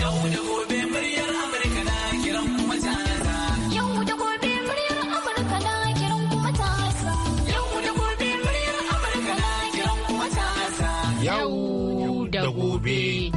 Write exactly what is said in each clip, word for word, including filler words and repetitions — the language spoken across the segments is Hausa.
Yau da gobe muryar Amurka na kiran kuma ta Yau da gobe muryar Amurka na kiran kuma ta Yau da gobe muryar Amurka na kiran kuma ta Yau da gobe.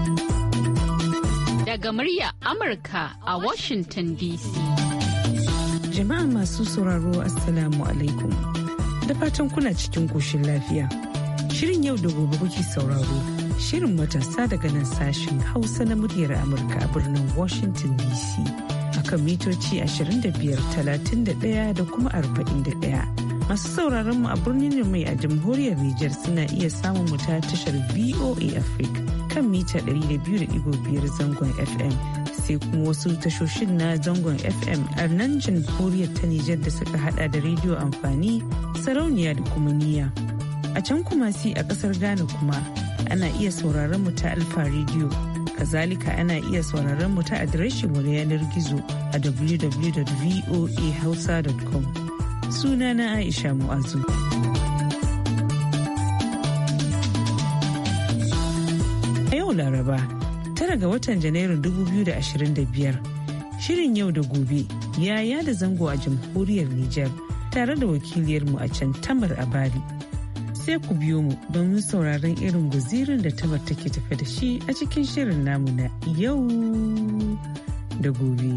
Daga murya Amurka a Washington D C. Jama'a masu sauraro Assalamu alaikum. Da fatan kuna cikin koshin lafiya. Shirin yau da gobe kuke sauraro. Shirin matasa daga nan sashen Hausa na muryar Amurka a birnin Washington D C. Akan mitoci ashirin da biyar, talatin da ɗaya da kuma arba'in da ɗaya. Masu sauraron mu a birnin mai a jamhuriyar Nijar suna iya samun mu ta tashar V O A Africa kan mita ɗari da biyu da ɗigo biyar zangon F M. Sai kuma wasu tashoshin na zangon F M a nan jamhuriyar ta Nijar da suka hada da rediyo amfani, sarauniya da kuma niyya. A can kuma si a kasar Ghana kuma ana iya sauraron mu ta Alfa Radio. Kazalika ana iya sauraron mu ta adireshin mu na yanar gizo a w w w dot v o a hausa dot com. Sunana Aisha Mu'azu. A yau Laraba, tara ga watan Janairun dubu biyu da ashirin da biyar, shirin yau da gobe ya yada zango a jamhuriyar Nijar tare da wakiliyarmu a can Tamar Abari. Sai ku biyo mu don sauraron irin guzirin da Tamar take tafe da shi a cikin shirin namu na yau da gobe.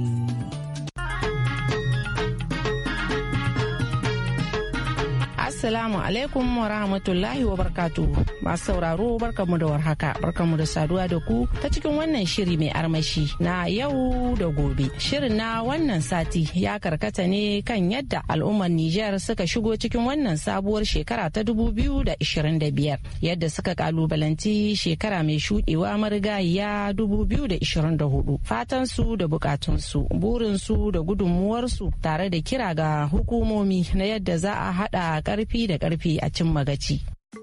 Assalamu alaikum wa rahmatullahi wa barkatuhu. Masu sauraro barkanmu da warhaka, barkanmu da saduwa da ku ta cikin wannan shiri mai armashi na yau da gobe. Shirin na wannan sati ya karkata ne kan yadda al'ummar Nijar suka shigo cikin wannan sabuwar shekara ta dubu biyu da ashirin da biyar, yadda suka kalubalanci shekara mai shuɗewa marigayiya dubu biyu da ashirin da hudu. Fatansu da bukatunsu, burinsu da gudunmuwarsu tare da kira ga hukumomi na yadda za a haɗa ƙarfi da ƙarfi a cin magaci.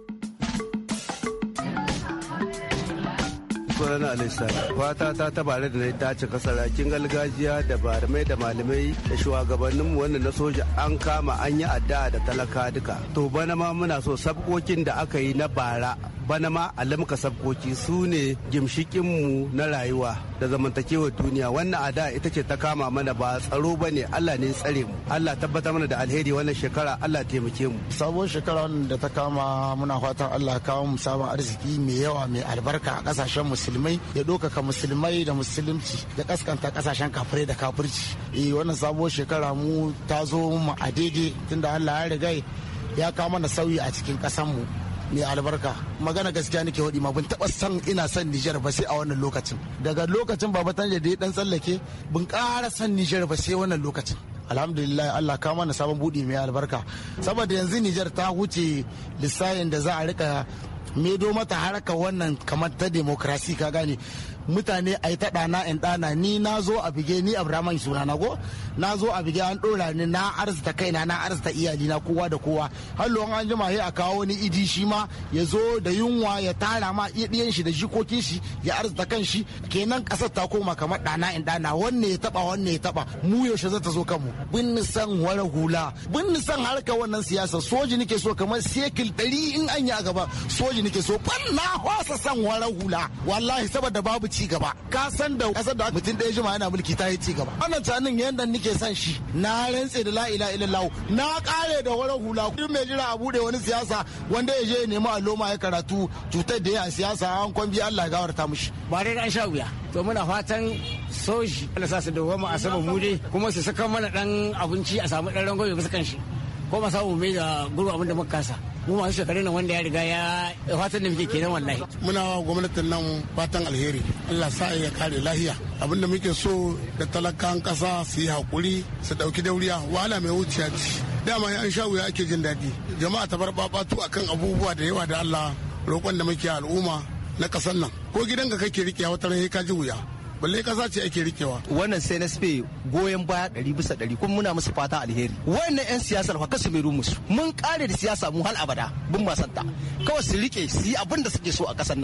Sunana Alisa, fata ta tabare da na dace kasarakin gargajiya da barmai da malamai da shugabanninmu wanda na soja an kama an yi addu'a da talaka duka. To bana ma muna so sabkokin da aka yi na bara bana ma alamka sabkoki su ne gimshikinmu na rayuwa da zamantakewar duniya. Wannan ada ita ce ta kama mana ba tsaro ba ne, Allah ne tsare mu. Allah tabbatar mana da alheri wannan shekara, Allah taimake mu. Sabuwar shekara da ta kama muna fatan Allah kawo mu sabon arziki mai yawa mai albarka a kasashen musulmai, ya ɗaukaka musulmai da musulunci, ya kaskanta kasashen kafirai da kafirci. Eh wannan sabuwar shekara mu ta zo mu a daidai tunda Allah ya riga ya kawo mana sauyi a cikin ƙasar mu mai albarka. Magana gaskiya nake hodi ma bin taba san ina son Nijar ba sai a wannan lokacin. Daga lokacin Baba Tanja da ya dan tsallake bin ƙara son Nijar ba sai wannan lokacin. Alhamdulillah Allah ka mana sabon budi mai albarka. Saboda yanzu Nijar ta huce lissayin da za a rika medo mata haraka wannan kamar ta demokrasi, ka gane. Mutane a yi ta ɗana in ɗana, ni na zo a bige, ni Abraman suna na go, na zo a bige an ɗora ni, na arzita kaina, na arzita iyali na kowa da kowa. Hallo an jima ya a kawo ni idi shi ma ya zo da yunwa ya tara ma ɗiyan shi da jikokin shi ya arzita kan shi. Kenan ƙasar ta koma kamar ɗana in ɗana, wanne ya taɓa wanne ya taɓa, mu yaushe za ta zo kanmu. Bin san wara hula, bin san harka wannan siyasa, soji nake so kamar sekil ɗari in an yi a gaba, soji nake so. Ban na wasa san wara hula, wallahi saboda babu ci gaba. Ka san da kasar da mutum ɗaya jima yana mulki ta yi ci gaba. Wannan tunanin yadda nake son shi, na rantse da la ilaha illallah, na kare da wani hula. Duk mai jira a bude wani siyasa wanda ya je ya nemi alloma ya karatu cutar da ya a siyasa an kwambi Allah ya gawarta mushi. Ba dai an sha wuya. To muna fatan soji Allah sa su dawoma a saman mu dai kuma su saka mana dan abinci a samu dan rangwame bisa kan shi. Ko ma samu mai da gurbu abin da muka kasa. Mu masu shekarun nan wanda ya riga ya fatan da muke kenan wallahi. Muna wa gwamnatin nan fatan alheri, Allah sa ya kare lahiya. Abin da muke so da talakan kasa su yi hakuri su dauki dauriya, wahala mai wuciya ce. Dama an sha wuya ake jin daɗi. Jama'a ta bar babatu akan abubuwa da yawa da Allah roƙon da muke al'umma na kasan nan. Ko gidanka kake rike wata ran ka ji wuya. balle kasa ce ake rikewa. Wannan sai na spe goyon baya ɗari bisa ɗari kuma muna musu fata alheri. Wannan 'yan siyasar fa kasu mai musu. Mun kare da siyasa mu hal abada bin masanta. Kawai su rike su yi abin da suke so a ƙasar nan.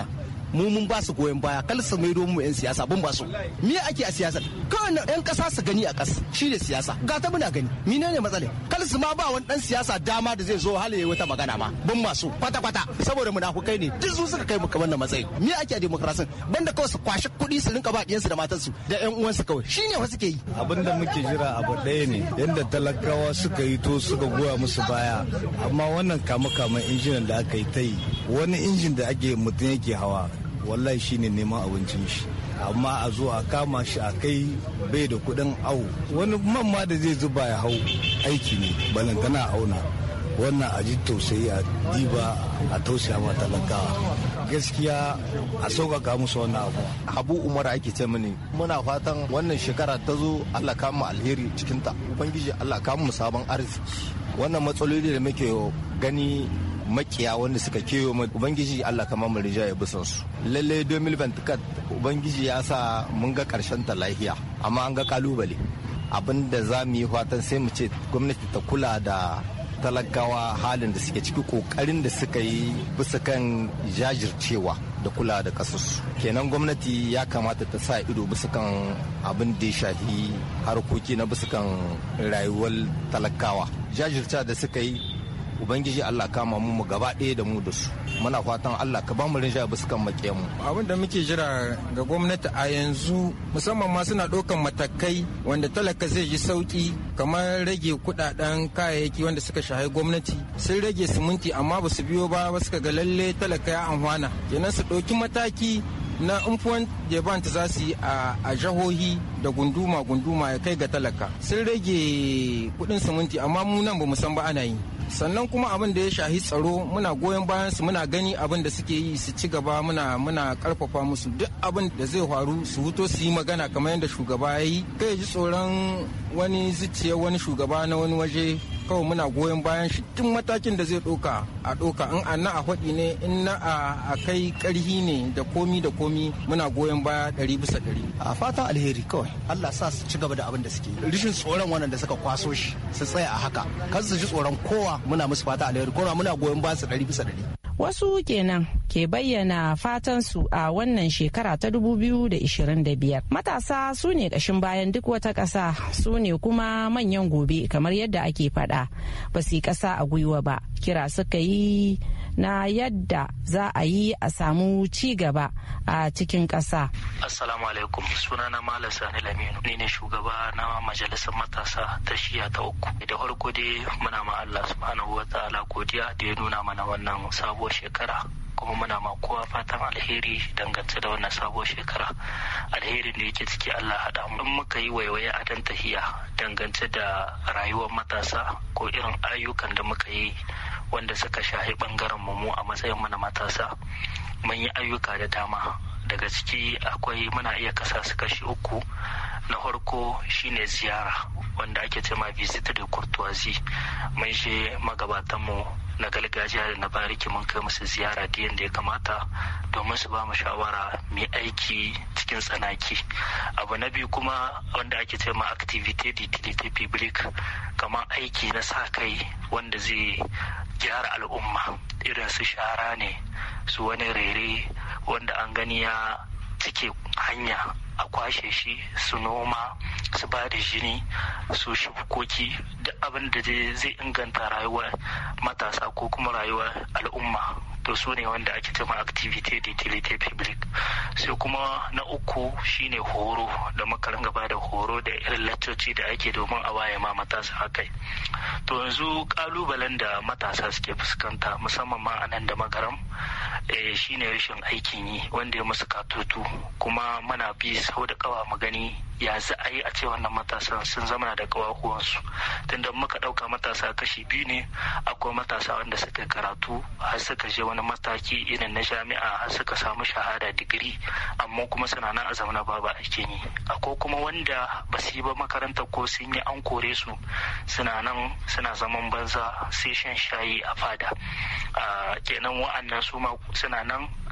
mu mun ba su goyon baya kal su maido mu yan siyasa bun ba su me ake a siyasa kawai yan kasa su gani a kas shine siyasa ga ta muna gani menene matsala kal su ma ba wani dan siyasa dama da zai zo halaye wata magana ma bun ba su kwata kwata saboda munafukai ne duk su suka kai mu wannan matsayi me ake a demokrasin banda kawai su kwashi kuɗi su rinka ba diyansu da matansu da yan uwansu kawai shine wasu ke yi abinda muke jira abu ɗaya ne yadda talakawa suka yi to suka goya musu baya amma wannan kama kaman injinan da aka yi ta yi wani injin da ake mutum yake hawa wallahi shine neman abincin shi amma a zo a kama shi a kai bai da kuɗin awo wani man ma da zai zuba ya hau aiki ne balantana auna wannan a ji tausayi a diba a tausaya ma talakawa gaskiya a sauƙaƙa musu wannan abu. Habu Umar ake ce mini muna fatan wannan shekara ta zo Allah ka mu alheri cikinta ubangiji Allah ka mu sabon arziki wannan matsaloli da muke gani makiya wanda suka kewo mu ubangiji Allah ka mu rija ya bisan su lalle dubu biyu da ashirin ubangiji ya sa mun ga karshen ta lafiya amma an ga kalubale abinda za mu yi fatan sai mu ce gwamnati ta kula da talakawa halin da suke ciki kokarin da suka yi bisa kan jajircewa da kula da kasarsu kenan gwamnati ya kamata ta sa ido bisa kan abin da ya shafi harkoki na bisa kan rayuwar talakawa jajircewa da suka yi ubangiji Allah kama mu mu gaba ɗaya da mu da su muna fatan Allah ka ba mu rinjaya bisa kan makiyan mu abin da muke jira ga gwamnati a yanzu musamman ma suna ɗaukan matakai wanda talaka zai ji sauki kamar rage kudaden kayayyaki wanda suka shahi gwamnati sun rage siminti amma ba su biyo ba suka ga lalle talaka ya amfana kenan su ɗauki mataki na influence da za su yi a jihohi da gunduma-gunduma ya kai ga talaka sun rage kudin siminti amma mu nan ba mu san ba ana yi sannan kuma abin da ya shahi tsaro muna goyon bayan su muna gani abin da suke yi su ci gaba muna muna karfafa musu duk abin da zai faru su huto su yi magana kamar yadda shugaba ya yi kai ji tsoron wani zuciya wani shugaba na wani waje kawai muna goyon bayan shi tun matakin da zai ɗauka a ɗauka in a na a faɗi ne in na a kai ƙarhi ne da komi da komi muna goyon baya ɗari bisa ɗari. A fatan alheri kawai Allah sa su ci gaba da abin da suke rishin tsoron wannan da suka kwaso shi su tsaya a haka kan su ji tsoron kowa muna musu fata alheri kowa muna goyon bayan su ɗari bisa ɗari. Wasu kenan ke bayyana fatansu a wannan shekara ta dubu biyu da ishirin da biyar. Matasa su ne ƙashin bayan duk wata ƙasa su ne kuma manyan gobe kamar yadda ake faɗa ba su yi ƙasa a gwiwa ba kira suka yi na yadda za a yi a samu ci gaba a cikin ƙasa. Assalamu alaikum sunana Malam Sani Laminu ni ne shugaba na majalisar matasa ta shiya ta uku. Da farko dai muna ma Allah subhanahu wa ta'ala godiya da ya nuna mana wannan sabuwar shekara kuma muna ma kowa fatan alheri dangance da wannan sabuwar shekara alherin da yake ciki Allah haɗa mu. In muka yi waiwaye a dan tahiya dangance da rayuwar matasa ko irin ayyukan da muka yi wanda suka shahi bangaren mu a matsayin mu na matasa mun yi ayyuka da dama daga ciki akwai muna iya kasa su kashi uku. Na farko shine ziyara wanda ake cema visit de courtoisie mun je magabatan mu na gargajiya da na bariki mun kai musu ziyara da yadda ya kamata domin su ba mu shawara mai aiki cikin tsanaki. Abu na biyu kuma wanda ake cema activité d'utilité publique kamar aiki na sa kai wanda zai gyara al'umma irin su shara ne su wani rere wanda an gani ya cike hanya a kwashe shi su noma su ba da jini su shukoki duk abin da zai inganta rayuwar matasa ko kuma rayuwar al'umma to su ne wanda ake cema activité d'utilité publique. Sai kuma na uku shine horo da makarin gaba da horo da irin laccoci da ake domin a waye ma matasa akai. To yanzu kalubalen da matasa suke fuskanta musamman ma a nan da magaram eh, shine rashin aikin yi wanda ya musu katutu kuma muna bi sau da kawa mu gani ya za a yi a ce wannan matasan sun zama da kawakuwansu tunda muka dauka matasa kashi biyu ne akwai matasa wanda suka karatu har suka je wani mataki irin na jami'a har suka samu shahada digiri amma kuma suna nan a zamana babu aikin yi akwai kuma wanda ba su yi ba makaranta ko sun yi an kore su suna nan suna zaman banza sai shan shayi a fada kenan wa'annan su ma suna nan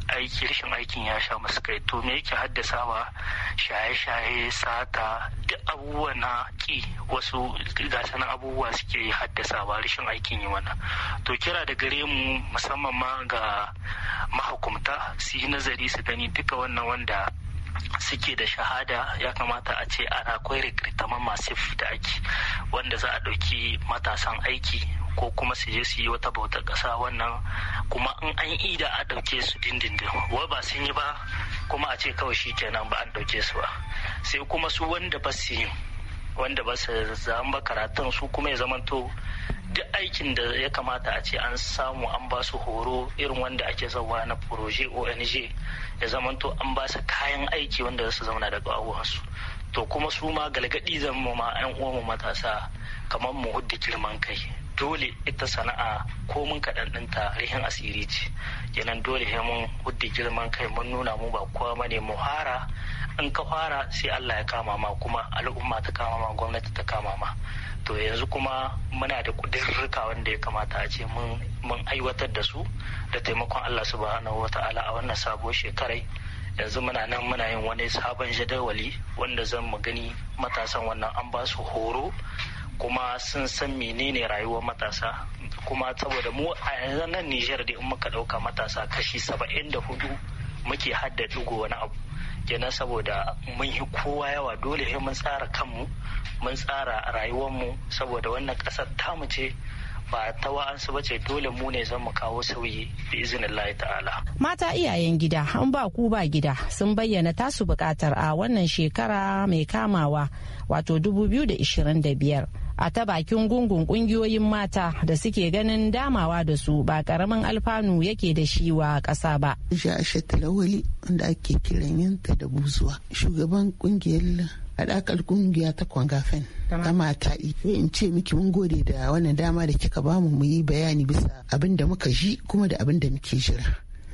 aiki rashin aikin ya sha masu kai. To me yake haddasawa? Shaye-shaye, sata, duk abubuwa na ki wasu gasanan abubuwa suke haddasawa rashin aikin yi wannan. To kira da gare mu musamman ma ga mahukumta su yi nazari su gani duka wannan wanda suke da shahada ya kamata a ce ana akwai recruitment massif da ake wanda za a ɗauki matasan aiki ko kuma su je su yi wata bautar ƙasa wannan kuma in an yi da a ɗauke su dindindin wai ba sun yi ba kuma a ce kawai shi kenan ba an ɗauke su ba sai kuma su wanda ba su yi wanda ba su zama karatun su kuma ya zamanto duk aikin da ya kamata a ce an samu an ba su horo irin wanda ake zauwa na proje O N G ya zamanto an ba su kayan aiki wanda za su zauna daga abubuwansu. To kuma su ma galgadi zan mu ma yan uwanmu matasa kamar mu hudda girman kai. Dole ita sana'a ko mun kaɗan ɗinta rihin asiri ce. Kenan dole sai mun hudda girman kai mun nuna mu ba kowa bane mu fara in ka fara sai Allah ya kama ma kuma al'umma ta kama ma gwamnati ta kama ma. To yanzu kuma muna da kudurruka wanda ya kamata a ce mun aiwatar da su da taimakon Allah subhanahu wata'ala a wannan sabuwar shekarai. Yanzu muna nan muna yin wani sabon jadawali wanda zan mu gani matasan wannan an ba su horo kuma sun san menene rayuwar matasa kuma saboda mu a yanzu nan Nijar da in muka dauka matasa kashi saba'in da hudu muke hadda dugo wani abu kenan saboda mun yi kowa yawa dole sai mun tsara kanmu mun tsara rayuwarmu saboda wannan kasar tamu ce ba ta wa'ansu ba ce dole mu ne zan mu kawo sauyi bi iznillahi ta'ala. Mata iyayen gida an ba ku ba gida sun bayyana tasu bukatar a wannan shekara mai kamawa wato dubu biyu da ishirin da biyar a ta bakin gungun kungiyoyin mata da suke ganin damawa da su ba karamin alfanu yake da shi wa ƙasa ba. Ja'asha Talawali wanda ake kiran yanta da buzuwa shugaban kungiyar haɗakar kungiya ta Kwangafen ta mata in ce miki mun gode da wannan dama da kika bamu mu yi bayani bisa abin da muka ji kuma da abin da muke jira.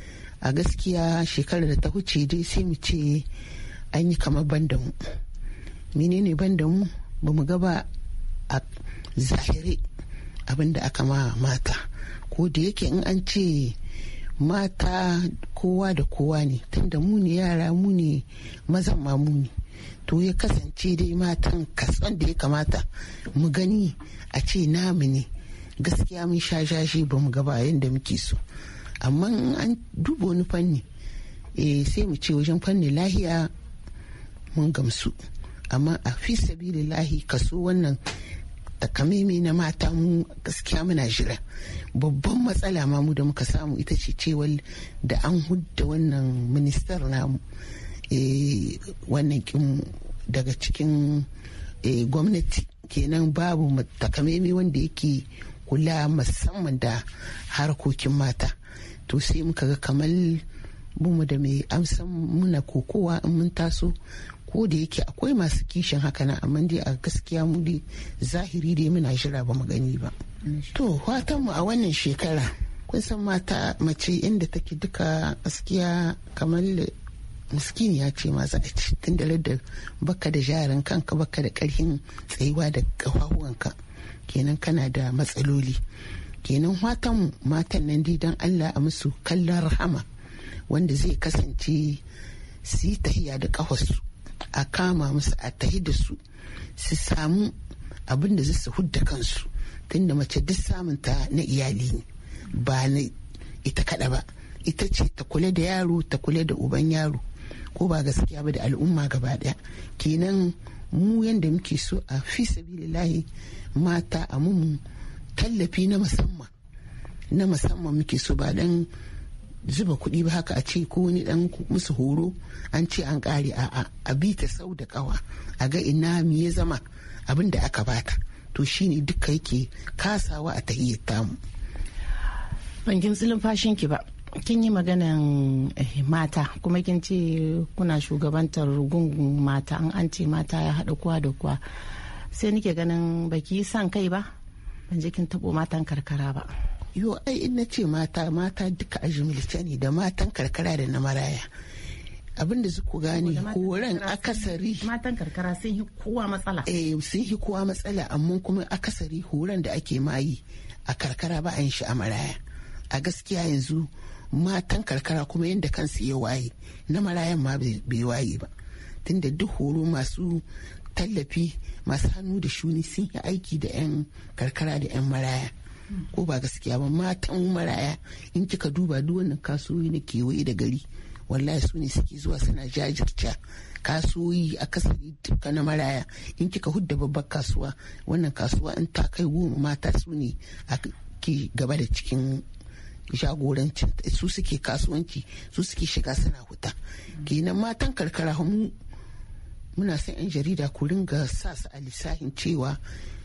A gaskiya shekarar da ta huce dai sai mu ce an yi kamar banda mu. Menene banda mu ba mu ga ba a zahiri abin da aka ma mata ko da yake in an ce mata kowa da kowa ne tunda mu ne yara mu ne mazan ma mu ne to ya kasance dai matan kasan da ya kamata mu gani a ce namu ne gaskiya mun sha shashi ba mu gaba yadda muke so amma an duba wani fanni eh sai mu ce wajen fanni lahiya mun gamsu amma a fi sabilillahi kaso wannan takamaiman na mata mu gaskiya muna jira babban matsala ma mu da muka samu ita ce cewar da an hudda wannan ministar namu e, wannan kin daga cikin e, gwamnati kenan babu takamaimai wanda yake kula musamman da harkokin mata to sai muka ga kamar mu da mai amsan muna kokowa in mun taso ko da yake akwai masu kishin haka na amma dai a gaskiya mu dai zahiri dai muna jira ba mu gani ba to fatan mu a wannan shekara kun san mata mace inda take duka gaskiya kamar miskini ya ce ma za a ci tun da baka da jarin kanka baka da karfin tsayuwa da kafafuwanka kenan kana da matsaloli kenan fatan matan nan dai dan Allah a musu kallon rahama wanda zai kasance su yi tahiya da kafarsu a kama musu a tahi da su su samu abin da zai su hudda kansu tunda mace duk samun ta na iyali ne ba na ita kada ba ita ce ta kula da yaro ta kula da uban yaro ko ba gaskiya ba da al'umma gaba daya kenan mu yanda muke so a fi sabilillahi mata a mun tallafi na musamman na musamman muke so ba dan zuba kuɗi ba haka a ce ko wani dan musu horo an ce an ƙare a a bi ta sau da ƙawa a ga ina mi ya zama abin da aka bata to shine duka yake kasawa a tahiyyar tamu. Ban kin tsilin fashin ki ba kin yi maganan mata kuma kin ce kuna shugabantar gungun mata an an ce mata ya haɗa kowa da kowa sai nike ganin baki san kai ba ban je kin taɓo matan karkara ba. Yo ai in na ce mata mata duka a jimilce ne da matan karkara da na maraya abin da ku gane horon akasari matan karkara sun yi kowa matsala eh sun yi kowa matsala amma kuma akasari horon da ake mayi a karkara ba an shi a maraya a gaskiya yanzu matan karkara kuma yadda kansu ya waye na marayan ma bai waye ba, tunda duk horo masu tallafi masu hannu da shuni sun yi aiki da 'yan karkara da 'yan maraya, ko ba gaskiya ba. Matan maraya in kika duba duk wannan kasuwoyi na kewaye da gari wallahi su ne suke zuwa suna jajirce kasuwoyi akasari duka na maraya. In kika hudda babbar kasuwa, wannan kasuwa in ta kai goma mata su ne ke gaba da cikin jagorancin, su suke kasuwanci, su suke shiga suna huta. Kenan matan karkara mu muna son 'yan jarida ku ringa sa su a lissahin cewa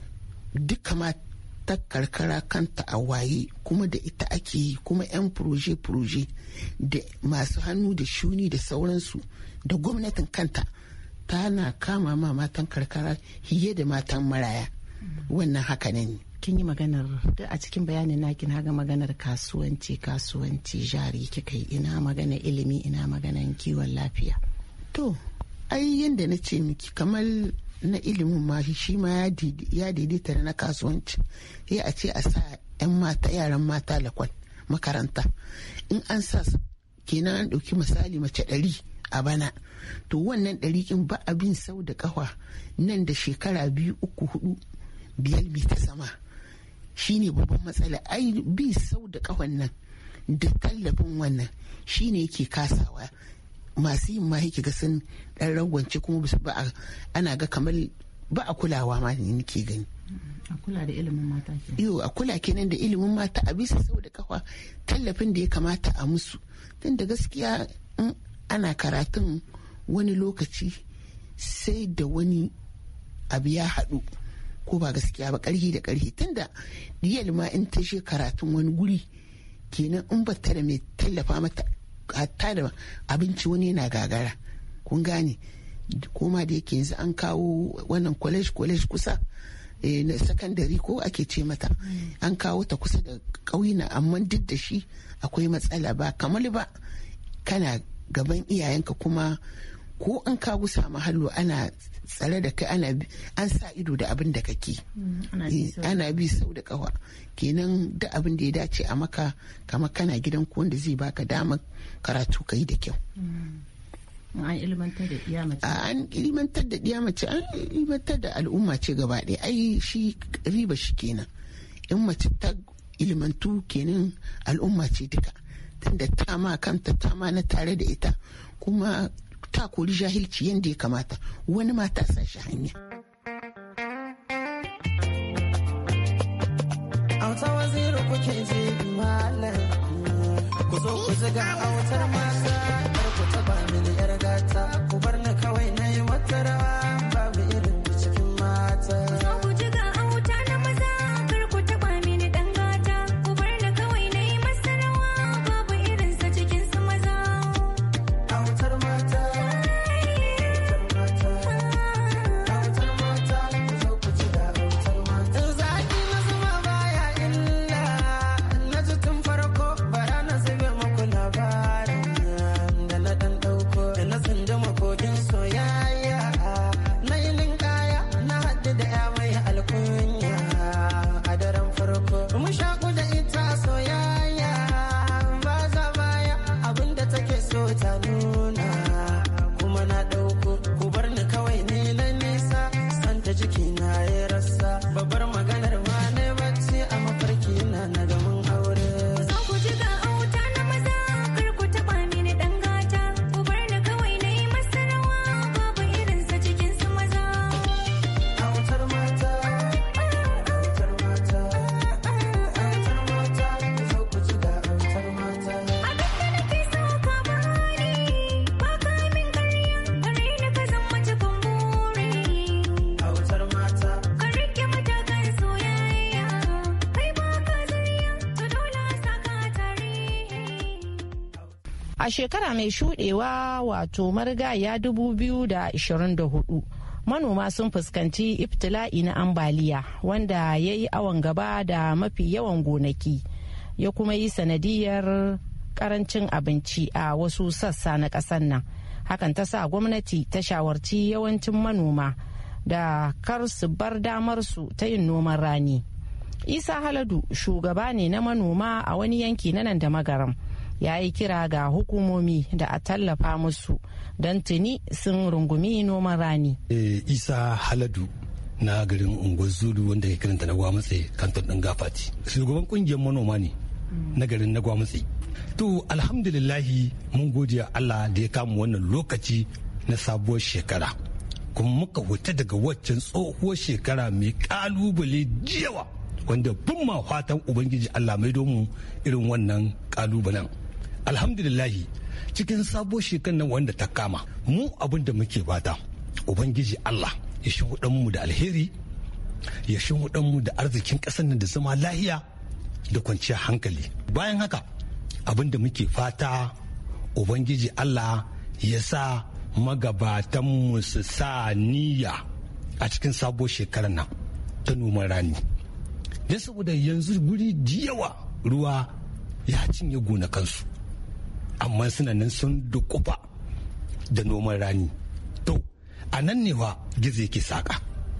duka mata karkara kanta a waye, kuma da ita ake yi, kuma 'yan proje-proje da masu hannu da shuni da sauransu da gwamnatin kanta tana kama ma matan karkara hiye da matan maraya. Wannan haka ne. Kin yi maganar da a cikin bayanin naki na ga maganar kasuwanci kasuwanci jari kika yi, ina magana ilimi, ina maganar kiwon lafiya. To ai yanda na ce miki kamar na ilimin ma shi ma ya daidaita da na kasuwanci. Ya a ce a sa 'yan mata yaran mata lakwal makaranta, in an sa kenan an ɗauki misali mace ɗari a bana, to wannan ɗari kin ba abin sau da ƙafa nan da shekara biyu uku hudu biyar bi ta sama. Shine babban matsala. Ai bi sau da ƙafan nan da tallafin wannan shine yake kasawa. Masu yin ma yake ga sun ɗan rangwance, kuma ba a ana ga kamar ba a kulawa ma ne nake gani. A kula da ilimin mata ke. Iyo a kula kenan da ilimin mata a bisa sau da kafa tallafin da ya kamata a musu. Tun da gaskiya in ana karatun wani lokaci sai da wani abu ya haɗu, ko ba gaskiya ba, ƙarhi da ƙarhi. Tun da diyal ma in ta je karatun wani guri kenan in ba ta da mai tallafa mata hatta da abinci wani yana gagara, kun gane. Koma da yake yanzu an kawo wannan college college kusa eh, na sakandare ko ake ce mata, an kawo ta kusa da ƙauyena, amma duk da shi akwai matsala. Ba kamar ba kana gaban iyayenka kuma ko an kawo samu hallo ana tsare da kai, ana an sa ido da abin da kake, ana bi sau da kawa. Kenan da abin da ya dace a maka kama kana gidan ku wanda zai baka damar karatu ka yi da kyau. An ilmantar da ɗiya mace. An ilmantar da ɗiya mace, an ilmantar da al'umma ce gaba ɗaya. Ai shi riba shi kenan. In mace ta ilmantu kenan al'umma ce duka. Tunda ta ma kanta ta ma na tare da ita, kuma ta kori jahilci yadda ya kamata. Wani ma ta sa shi hanya. Auta waziri kuke je malam, ku zo ku ziga autar mata, kar ku taba mini yar gata, ku bar ni kawai na yi wata rawa, babu irin cikin mata. Zo ku ziga auta na maza, kar ku taba mini dan gata, ku bar ni kawai na yi masa rawa, babu irin sa cikin su maza. Autar mata, autar mata, autar mata, ku zo ku ziga autar mata. Zaki na zuma baya illa, na ji tun farko bara na zube muku labarin da na dan dauko, da na tsinda makokin soyayya, na yi linkaya na haɗu da ya mai alkunya a daren farko. Mun shaku da ita soyayya, ba za baya abinda take so ta nuna, kuma na dauko, ku bar ni kawai ni na nisa, santa jiki na ya rasa, babbar maganar ma ne bacci a mafarki na na ga mun aure. Zo ku ziga auta na maza, kar ku taba mini dan gata, ku bar ni kawai na yi masa rawa, babu irin sa cikin su maza. Autar mata, autar mata, autar mata, ku zo ku ziga autar mata. Abin da nake so ka bani, ba ka min ƙarya, gare ni ka zama cikin buri. Autar mata, Ka rike matakan soyayya, kai ba ka zariya, to dole a saka tarihi. A shekara mai shuɗewa wato marigaya dubu biyu da ashirin da hudu, manoma sun fuskanci ibtila'i na ambaliya wanda ya yi awon gaba da mafi yawan gonaki, ya kuma yi sanadiyar karancin abinci a wasu sassa na ƙasar nan. Hakan ta sa gwamnati ta shawarci yawancin manoma da kar su bar damar su ta yin noman rani. Isa Haladu shugaba ne na manoma a wani yanki na nan da magaram, ya yi kira ga hukumomi da a tallafa musu don tuni sun rungumi noman rani. E, Isa Haladu na garin unguwar Zulu wanda ke kiranta na Gwamutse kanton ɗin Gafati. Shugaban ƙungiyar manoma ne na garin na Gwamutse. To alhamdulillahi mun gode Allah da ya kama wannan lokaci na sabuwar shekara. Kuma muka huta daga waccan tsohuwar shekara mai kalubale jiyawa wanda bin ma fatan Ubangiji Allah mai domin irin wannan kalubalen. Alhamdulillahi cikin sabuwar shekarar nan wanda ta kama mu abin da muke bata Ubangiji Allah ya shi mu da alheri, ya shi mu da arzikin ƙasar nan da zama lahiya da kwanciyar hankali. Bayan haka abin da muke fata Ubangiji Allah ya sa magabatanmu su sa niyya a cikin sabuwar shekarar nan ta noman rani. Don saboda yanzu guri da yawa ruwa ya cinye gonakansu, amma suna nan sun dukufa da noman rani. To, a nan ne wa gizo yake saƙa.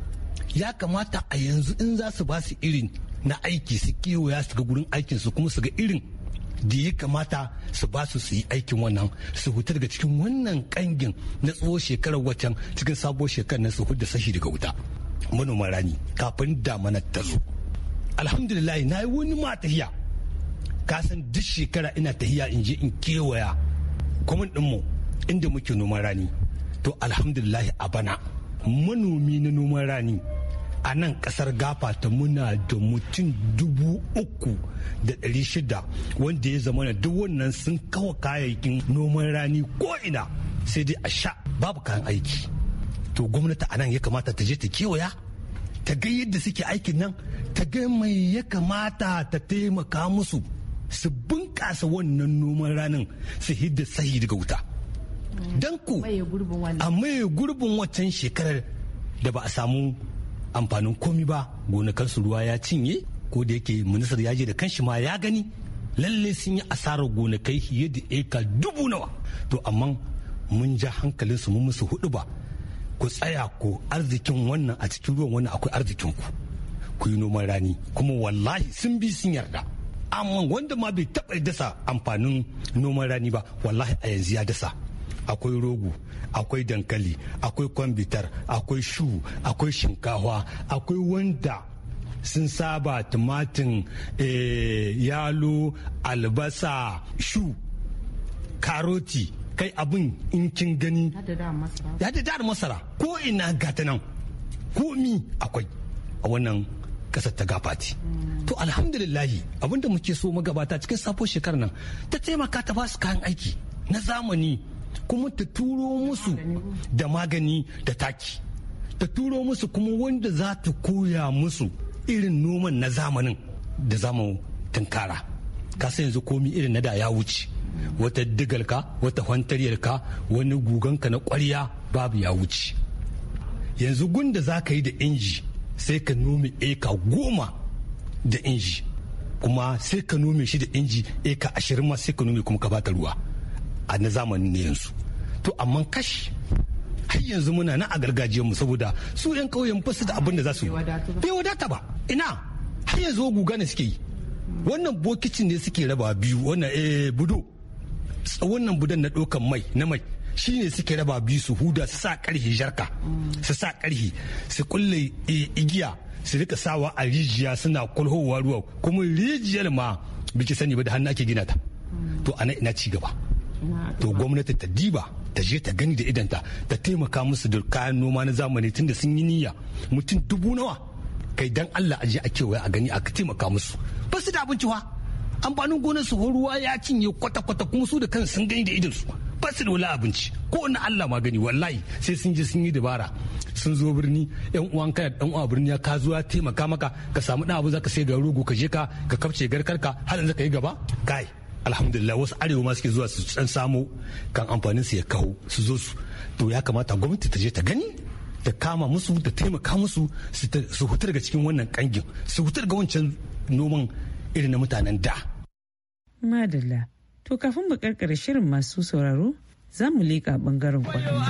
Ya kamata a yanzu in za su ba su irin na aiki su kewaya su ga gurin aikinsu kuma su ga irin da ya kamata su ba su su yi aikin wannan su huta daga cikin wannan kangin na tsohon shekarar waccan cikin sabuwar shekarar na su huda sashi daga wuta manoman rani kafin damana ta zo. Alhamdulillah na yi wani ma tahiya, ka san duk shekara ina tahiya in je in kewaya kuma ɗinmu inda muke noman rani. To alhamdulillah a bana manomi na noman rani a nan kasar Gafa ta muna da mutum dubu uku da ɗari shida wanda ya zama na duk wannan sun kawo kayayyakin noman rani ko ina sai dai a sha babu kayan aiki. To gwamnati a nan ya kamata ta je ta kewaya ta ga yadda suke aikin nan, ta ga mai ya kamata ta taimaka musu su bunƙasa wannan noman ranin su hidda sahi daga wuta. Dan ku a maye gurbin waccan shekarar da ba a samu amfanin komi ba, gonakansu ruwa ya cinye, ko da yake ministar ya je da kanshi ma ya gani lalle sun yi asarar gonakai fiye da eka dubu nawa. To amma mun ja hankalinsu mun musu hudu ba, ku tsaya ko arzikin wannan a cikin ruwan wannan akwai arzikin ku ku yi noman rani, kuma wallahi sun bi sun yarda. Amma wanda ma bai taɓa dasa amfanin noman rani ba wallahi a yanzu ya dasa. Akwai rogo, akwai dankali, akwai kwambitar, akwai shu, akwai shinkawa, akwai wanda sun saba tumatin, e, yalo, albasa, shu, karoti, kai abin in kin gani ya da da masara ko ina gata nan komi akwai a wannan kasar ta Gafati. Mm. To alhamdulillahi abinda muke so magabata cikin safo shekarar nan ta taimaka ta ba su kayan aiki na zamani, kuma ta turo musu da magani da taki, ta turo musu kuma wanda za ta koya musu irin noman na zamanin da zamu tunkara. Kasa yanzu komi irin na da ya wuce, wata digalka, wata hantariyarka, wani guganka na ƙwarya babu ya wuce. Yanzu gunda za ka yi da inji sai ka nome eka goma da inji, kuma sai ka nome shi da inji eka ashirin ma sai ka nome kuma ka bata ruwa a na zamanin ne yanzu. To amma kash har yanzu muna na a gargajiyar mu saboda su yan kauyen ba su da abin da za su bai wadata ba. Ina har yanzu guga ne suke yi, wannan bokicin ne suke raba biyu, wannan eh budo, wannan budan na dokan mai na mai shi ne suke raba biyu su huda su sa karhi jarka, su sa karhi su kulle igiya su rika sawa a rijiya suna kulhowa ruwa, kuma rijiyar ma biki sani ba da hannu ake gina ta. To ana ina ci gaba. To gwamnati ta diba ta je ta gani da idanta ta taimaka musu da kayan noma na zamani tunda sun yi niyya mutum dubu nawa kai dan Allah a je a kewaya a gani a taimaka musu. Ba su da abinci wa amfanin gonar su ruwa ya cinye kwata-kwata, kuma su da kansu sun gani da idansu ba su da wala abinci ko na Allah ma gani. Wallahi sai sun je sun yi dabara sun zo birni, yan uwan ka dan uwa birni ka zo ya taimaka maka ka samu dan abu zaka sai ga rogo ka je ka ka kafce garkarka har yanzu ka yi gaba kai. Alhamdulillah wasu arewa ma suke zuwa su san samu kan amfanin su ya kawo su zo su. To ya kamata gwamnati ta je ta gani ta kama musu ta taimaka musu su hutu daga cikin wannan kangin, su hutu daga wancan noman irin na mutanen da. Madalla, to kafin mu karkare shirin masu sauraro za mu leƙa bangaren kwalama.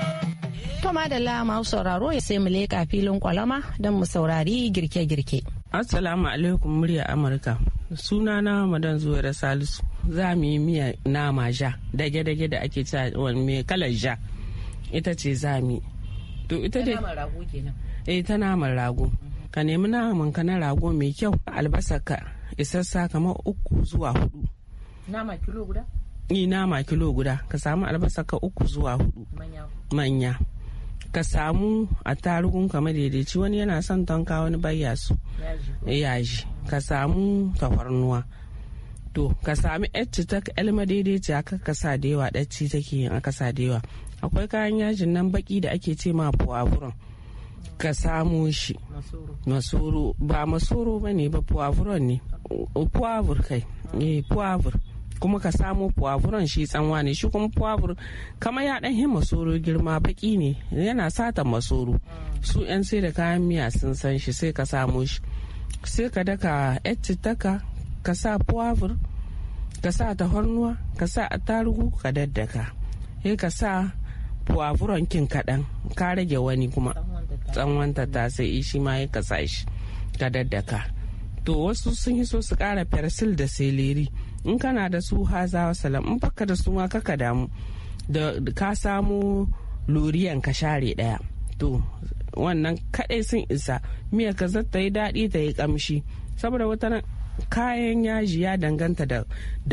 To madalla masu sauraro ya sai mu leƙa filin kwalama don mu saurari girke-girke. Assalamu alaikum murya Amurka. Sunana Madan Zuwaira Salisu. Za mu yi miya nama ja, dage-dage da ake cewa mai kalar ja. Ita ce za mu yi. To ita dai. Ta naman rago kenan. Eh ta naman rago. Ka nemi naman ka na rago mai kyau, albasa ka isassa kamar uku zuwa hudu. Nama kilo guda? Ni nama kilo guda. Ka samu albasa ka uku zuwa hudu. Manya. Manya. Ka samu a tarugun ka madaidaici, wani yana son tonka wani bayya su yaji. Ka samu tafarnuwa. To ka sami yacci ta elma daidaici aka kasa da yawa, ɗacci take yin aka sa da yawa. Akwai kayan yajin nan baki da ake ce ma puwavuron. Ka samu shi masoro, ba masoro ba ne ba, puwavuron ne, puwavur kai eh puwavur. Kuma ka samu puwavuron shi tsanwa ne, shi kuma puwavur kama ya dan hin masoro girma, baki ne yana sata masoro. Su yan sai da kayan miya sun san shi. Sai ka samu shi, sai ka daka ettitaka, ka sa puwavur, ka sa tahornuwa, ka sa attarugu, ka daddaka. Sai ka sa puwavuron kin kaɗan, ka rage wani kuma tsanwanta ta sai shi ma ya ka sa shi, ka daddaka. To wasu sun yi so su ƙara persil da seleri. In kana da su haza salam, in baka da su ma kaka damu da ka samu loriyan ka share daya. To wannan kadai sun isa miya ka zata yi daɗi ta yi kamshi, saboda wata kayan yaji ya danganta da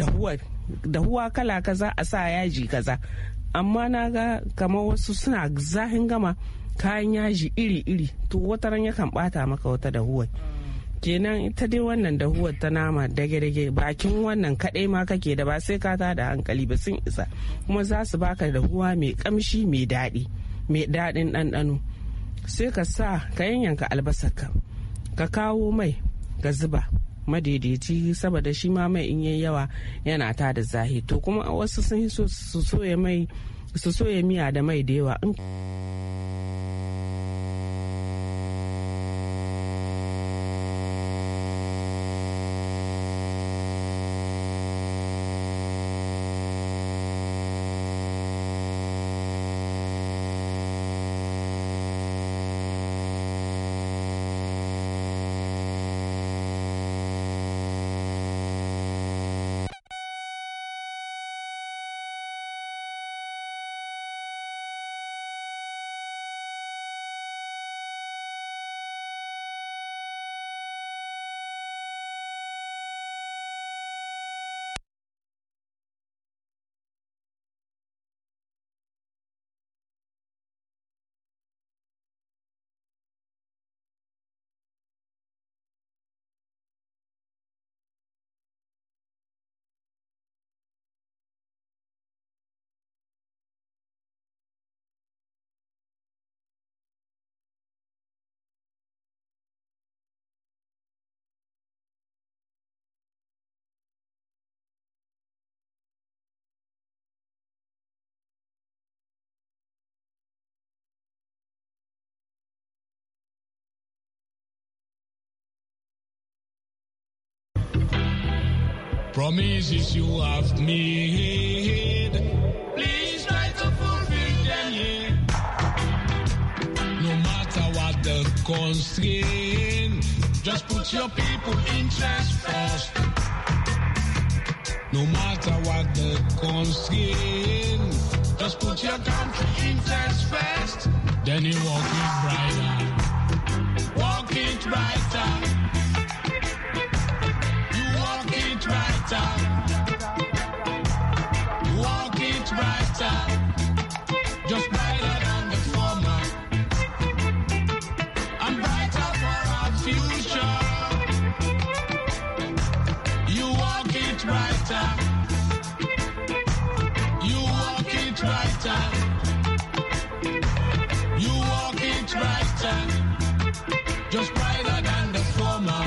dahuwa kala kaza a sa yaji kaza. Amma na ga kamar wasu suna zahin gama kayan yaji iri-iri, to wata ran yakan bata maka wata dahuwar. Kenan ita dai wannan dahuwar ta nama dage-dage bakin wannan kadai ma kake da, ba sai ka ta da hankali ba, sun isa. Kuma za su baka dahuwa mai kamshi mai daɗi, mai daɗin ɗanɗano. Sai ka sa ka yanyanka albasar ka, ka kawo mai ka zuba madaidaici, saboda shi ma mai in yayi yawa yana ta da zahi. To kuma wasu sun so su soya mai, su soya miya da mai da yawa. Promises you have made, please try to fulfill them, yeah. No matter what the constraint, just put your people interest first. No matter what the constraint, just put your country interest first. Then you walk it brighter, walk it brighter. Walk it brighter, just brighter than the former, and brighter for our future. You walk it brighter, you walk it brighter, you walk it brighter, just brighter than the former.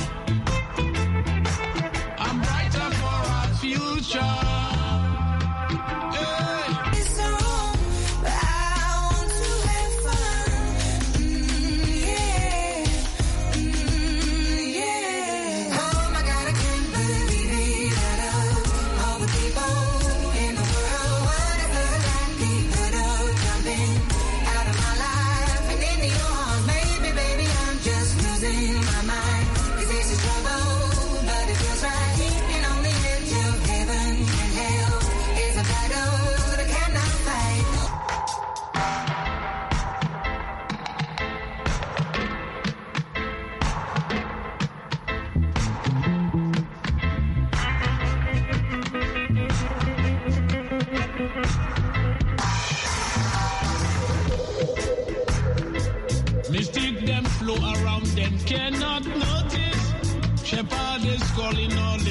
Future. Out of my life and into your arms, baby, baby, I'm just losing my mind. 'Cause it's all in all